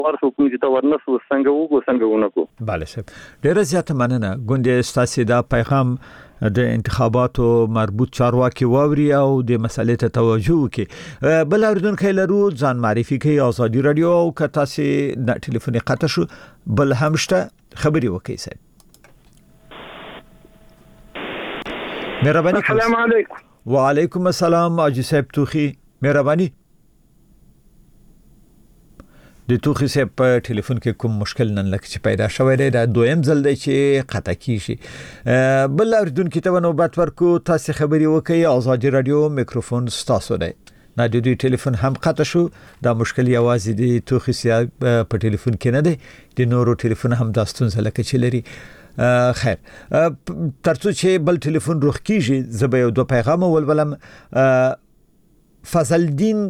ورسو کوم چې تا ورنسو څنګه وګو څنګه ونکو. بله صاحب ډیره زیاته مننه. ګوندې ستاسو دا پیغام د انتخاباتو مربوط چارواکي واوري او د مسلې ته توجه وکړي. بل اوریدونکو لرو ځان معرفي کوي آزادي رادیو او که تاسو د ټلیفوني قطع شو بل همشته خبري وکړي صاحب. مهرباني. السلام علیکم. وعلیکم السلام اجي صاحب توخي مهرباني. د توخي صاحب په ټلیفون کې کوم مشکل نن لکه چې پیدا شوی دی دا دویم ځل دی چې قطع کیږي. بل اوریدونکو ته نوبت ورکو تاسو خبري وکړئ. آزادي رادیو میکروفون ستاسو دی. نه د دوی ټلیفون هم قطع شو. دا مشکل یوازې د توخي صاحب په ټلیفون کې نه دی د نورو ټلیفون هم دا ستونزه لکه چې لري. خیر ترڅو چې بل ټلیفون روخ کیږي زه به یو دو پیغام ولولم. فضل الدین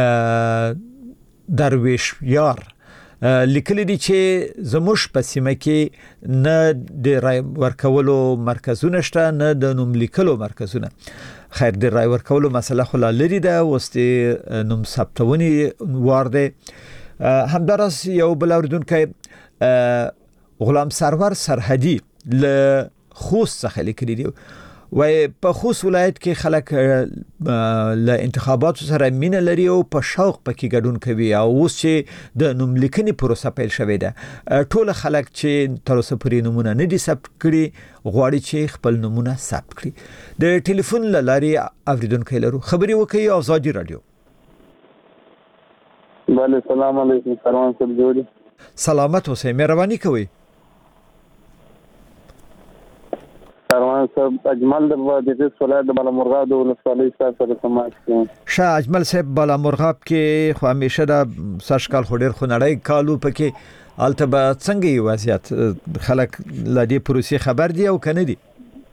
درویش یار لیکلی دی چې زموږ په سیمه کې نه د رای ورکولو مرکزونه شته نه د نوم لیکلو مرکزونه. خیر د رای ورکولو مسله خو لري ده وستي نوم ثبتونی وار دی. همدارس یو بل اوریدونکو غلام سرور سرحدی ل خوست څخه لیکلی دی وای په خوست ولایت کې خلک ل انتخاباتو سره مینه لري او په شوق پکې ګډون کوي او اوس چې د نوم لیکنې پروسه پیل شوې ده ټول خلک چې تر اوسه پورې نمونه نه دي ثبت کړي غواړي چې خپل نمونه ثبت کړي. د ټلیفون لارې اوریدونکو لرو خبري وکړي. آزادي رادیو. بله سلام علیکم. سلام صاحب جوړی. سلامت اوسئ. مهرباني کوئ. سروان صاحب اجمل د دې ولایت د بالامرغاب د ولسوالۍ سره سماج کې شاه اجمل صاحب بالامرغاب کې خو همیشه د سرشکال خډیر خنړی کالو پکې الته به څنګه وضعیت خلک ل دې پروسې خبر دي او کنه دي؟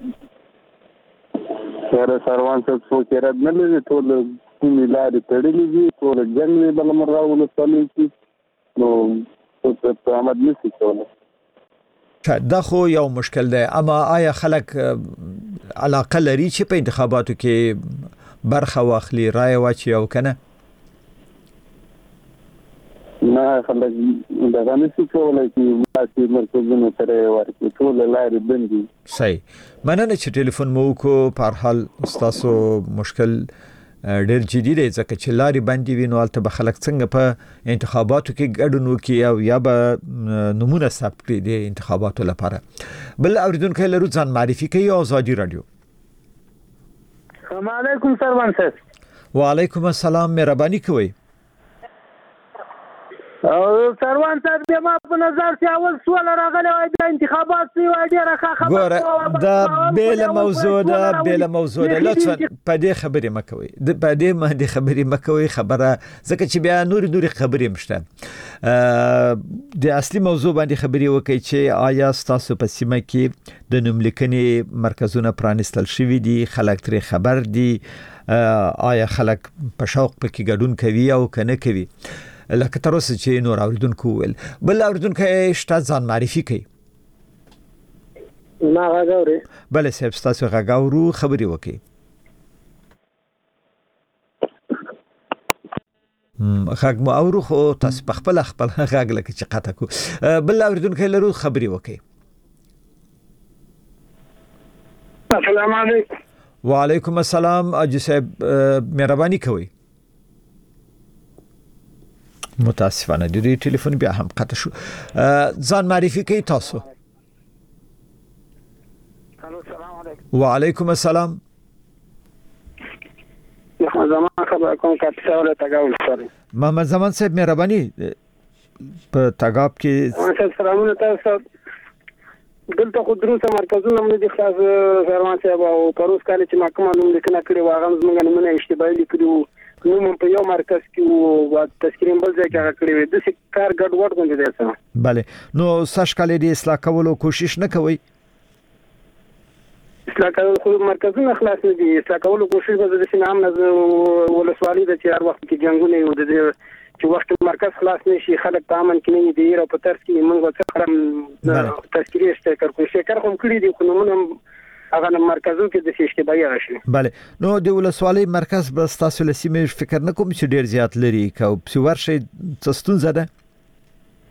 سره سروان صاحب څو کې رد نه لري ټول ملاري تړلې دي ټول جنګ بالامرغاب ولسوالۍ کې نو څه آمد نشي کولای. دا خو یو مشکل دی. اما آیا خلک علاقه لري چې په انتخاباتو کې برخه واخلي رای واچي او کنه؟ نه خلک دا نشي کولای چې ماسي مرکزونه سره ورکړي ټول لارې بندي. صحیح. مننه چې ټلیفون مو کو. په هر حال تاسو مشکل ډېر جدي دی ځکه چې لارې باندې وینو البته به خلک څنګه په انتخاباتو کې ګډون وکړي او یا به نمونه ثبت کړي د انتخاباتو لپاره. بل اوریدونکو لرو ځان معرفي کوي. آزادي رادیو. السلام علیکم سروان صاحب. وعلیکم السلام. مهرباني کوئ. سروان صاحب بیا ما په نظر چې اول سوال راغلی وای د انتخابات سی وای ډیره ښه خبره دا بیل موضوع ده لطفا په دې خبرې مکوئ. په دې باندې خبرې مکوئ خبره ځکه چې بیا نور خبرې مشته. د اصلي موضوع باندې خبرې وکړئ چې آیا تاسو په سیمه کې د نوم لیکنې مرکزونه پرانستل شوي دي خلک ترې خبر دي آیا خلک په شوق پکې ګډون کوي او کنه کوي لکه تر اوسه چې نور اوریدونکو ول. بل اوریدونکو شته ځان معرفي کوي. ما غاوري. بل صاحب تاسو غاورو خبري وکي. خاګ مو اورو خو تاسو په خپل غاګ لکه چې قطه کو. بل اوریدونکو لرو خبري وکي. السلام علیکم. وعلیکم السلام. اجي صاحب مهرباني کوي. متاسفانه د دې ټلیفون بیا هم قطع شو. ځان معرفي کوي تاسو. السلام علیکم. وعلیکم السلام. محمد زمان خبر کوم کاپیسا ولا تګاول سره. محمد زمان صاحب مهرباني په تګاب کې سلامونه تاسو. دلته خو دروسه مرکزونه موږ د خاص سروان صاحب او پروس کال چې محکمه نوم لیکنه کړې و هغه موږ نه اشتباهي لیکلو نو په یو مرکز کې او تذکرین بل ځای کې کړی وي د کار ګډوډ غونډه ده سره. bale نو سشکل دې اصلاح کولو کوشش نه کوي؟ اصلاح کول خو مرکزونه خلاص نه دي. اصلاح کولو کوشش به د سینام نه ولسوالۍ د چې هر وخت کې جنگونه یو د چې وخت مرکز خلاص نشي خلک په امن کې نه دي او په ترڅ کې موږ څه تذکری استکر کوشش کوم کړی دي خو نو هغه مرکزو کې د اشتباهي راشي. bale نو د ولسوالۍ مرکز بس تاسو لسیمه فکر نه کوم چې ډیر زیات لري کو په ورشي تستون زده.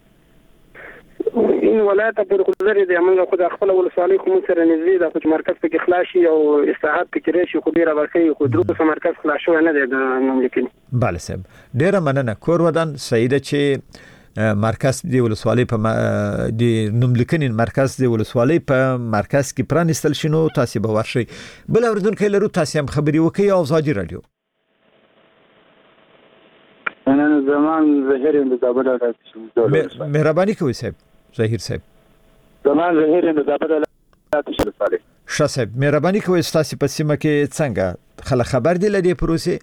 سین ولایت پر خلری دی موږ خو د خپل ولسوالۍ خو سره نږدې د خو مرکز په خلاص شي او اصلاحات په کې شي خو ډیره ورکې خو دروسه مرکز خلاص شو نه دی د مملکت. بله صاحب ډیره مننه. کور ودان سیده چې مرکز دی ولسوالۍ په د نوملیکنې مرکز دی ولسوالۍ په مرکز کې پرانستل شنو تاسو به ورشي. بل اوریدونکو لرو تاسو هم خبري وکي او ازادي رادیو. انا زمان ظهير د زابل راځي. مهرباني کوئ صاحب ظهیر صاحب. زمان ظهير د زابل راځي. ښه صاحب مهرباني کوئ تاسو په سیمه کې څنګه خلک خبر دي لدې پروسې؟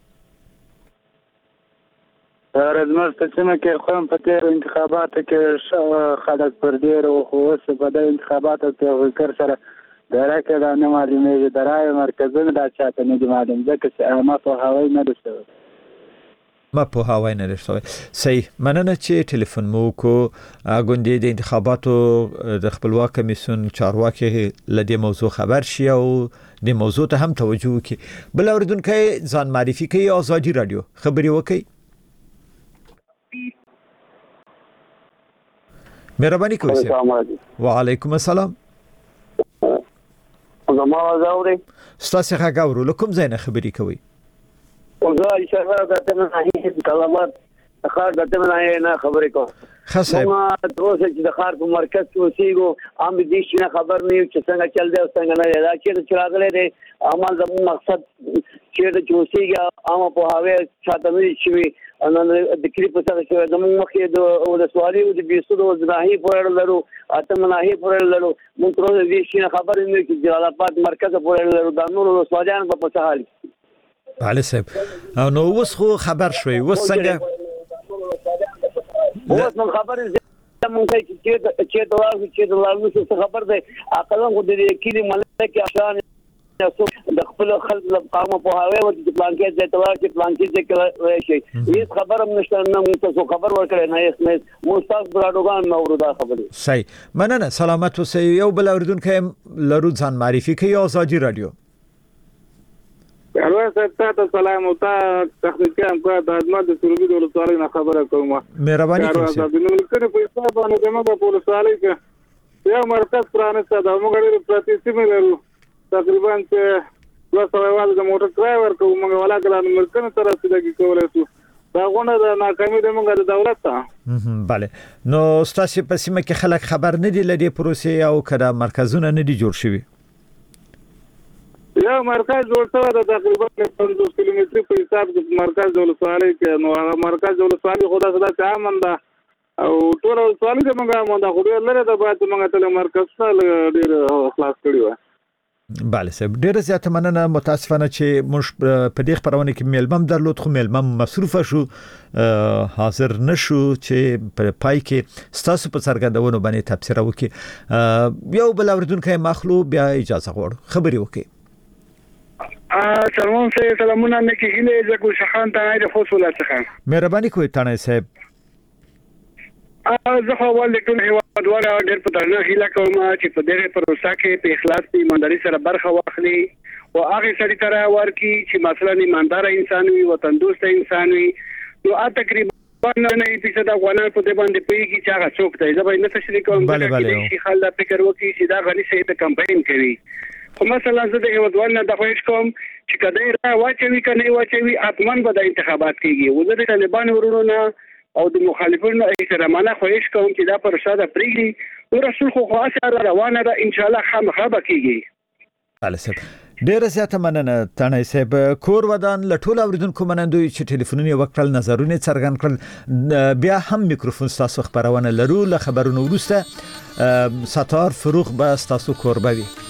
رزمر په سیمه کې خو په تیر انتخاباتو کې خلک پر ډیر او خو په د انتخاباتو کې وکړ سره درکه دا نه معلومه درای مرکزونه دا چاته نه معلوم ځکه چې ما په هوای نه دسته ما په هوای نه رسوي. صحیح مننه چې ټلیفون مو کو غونډې د انتخاباتو د خپلواک کمیسیون چارواکي لدې موضوع خبر شي او د موضوع ته هم توجه وکړي. بل اوریدونکو ځان معرفي کوي ازادي رادیو خبري وکړي. مهرباني کوئ. وعلیکم السلام. زما زاوري ستاسو غاورو لکم زینه خبري کوي. وزا اشاره درته نه هي کلمات خار درته نه خبرې کوم. خاصه ما تروسه چې د خار په مرکز کې اوسېګو ام دې شي خبر نه چې څنګه چل دی او څنګه نه دا چې چراغله دي عمل زموږ مقصد چې د اوسېګا ام په هاوی چاته نه شي ان د کلی په څیر چې زموږ مخې د سوالي او د بیسو د ځناهي پورې لرو اته مناهي پورې لرو موږ تروسه دې شي خبر نه چې جلال آباد مرکز پورې لرو د نور سواليان په څه حال. بله صاحب نو اوس خو خبر شوي اوس څنګه اوس نو خبر مونږ چې د لارو څه خبر ده اقلا خو د کلی ملک اشان د خپل خلک له قوم په هاوی او د پلان کې د تلار چې پلان کې ذکر شي هیڅ خبر هم نشته نه موږ خبر ورکړی نه هیڅ مستاق براډوغان نو وردا خبري. صحیح مننه سلامت اوسئ. یو بل اوریدونکو لرو ځان معرفي کوي ازادي رادیو. الو ستاسو سلام او تخنیکی همکار د خدمت د سروبي د ولسوالۍ نه خبره کوم. مهرباني کوئ. د نوملیکنې په حساب باندې زموږ په ولسوالۍ کې یو مرکز پرانسته د موږ لري پرتی سیمه لرو تقریبا چې 200 والا د موټر کرای ورکو موږ ولا کله مرکز تر رسیدګي کولای شو دا غونه د ناکامي د موږ د دولت ته. بله نو تاسو په سیمه کې خلک خبر نه دي لدې پروسې او کله مرکزونه نه دي جوړ شوي؟ یا مرکز جوړ شوی د تقریبا 50 کیلومتر په حساب د مرکز د ولسوالۍ کې نو هغه مرکز د ولسوالۍ خدا صدا چې امن ده او ټول ولسوالۍ د موږ امن ده خو ډېر لري د بعد موږ ته مرکز څخه ډېر خلاص کړی و. بله صاحب ډېر زیات مننه. متاسفانه چې موږ په دې خبرونه کې میلمم درلود خو میلمم مصروفه شو حاضر نشو چې په پای کې ستاسو په څرګندونو باندې تبصره وکړي. یو بل اوریدونکو مخلو بیا اجازه غواړو خبري وکړي. سلام سلامونه مې کې هله زکو شخان ته د فوسوله څخه مهرباني کوئ تانه صاحب. زه خو ولې ټول هیواد واره ډېر په درنه هیله کوم چې په دغه پروسه کې په اخلاص په ایمانداري سره برخه واخلي او هغه سړي تر ورکی چې مثلا ایماندار انسان وي وطن دوست انسان وي نو تقریبا 9% افغانان په دې باندې پیږي چې هغه څوک دی. زه به نه تشریح کوم چې خلک فکر وکړي چې دا غني سي ته کمپاین کوي. خو مثلا زه د هیوادوالو د خوښ کوم چې کله را واچوي کنه واچوي اتمن به د انتخابات کیږي. وزیر طالبان ورونو او د مخالفینو احترامانه خوښ کوم چې دا پروسه د پریږدي او رسول خو خاصه روانه ده ان شاء الله خامخا کیږي. بله صاحب ډیره زیاته مننه تانه صاحب. کور ودان لټول اوریدونکو منندوی چې ټلیفونونه وکړل نظرونه څرګند کړل. بیا هم میکروفون تاسو خبرونه لرو له خبرونو وروسته ستار فروغ به تاسو کوربوي.